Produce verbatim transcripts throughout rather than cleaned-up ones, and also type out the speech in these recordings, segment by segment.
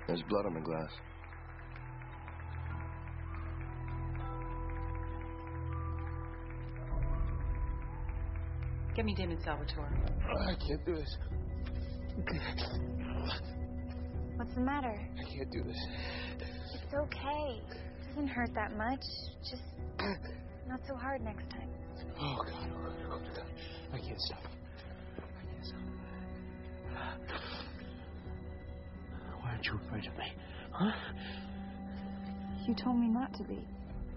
There's blood on the glass. Get me Damon Salvatore. I can't do this. What's the matter? I can't do this. It's okay. It doesn't hurt that much. Just not so hard next time. Oh, God. Oh, God. Oh, God. I can't stop. I can't stop. Why aren't you afraid of me? Huh? You told me not to be.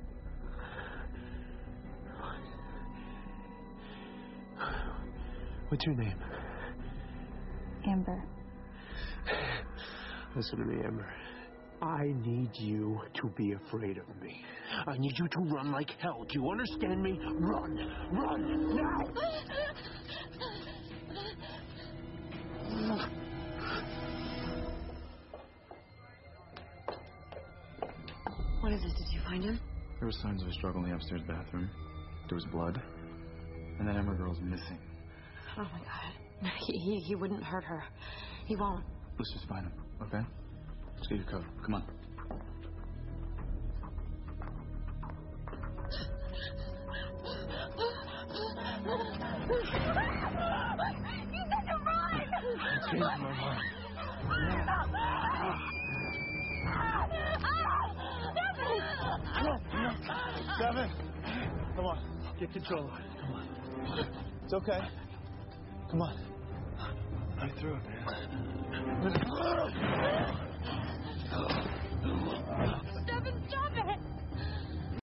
What's your name? Amber. Listen to me, Amber. I need you to be afraid of me. I need you to run like hell. Do you understand me? Run! Run! Now! What is it? Did you find him? There were signs of a struggle in the upstairs bathroom. There was blood. And that Emma girl's missing. Oh, my God. He, he, he wouldn't hurt her. He won't. Let's just find him, okay? Let's get your coat. Come on. You said to run! I changed my mind. Devin! Come on. Get control of it. Come on. It's okay. Come on. Right through it, man.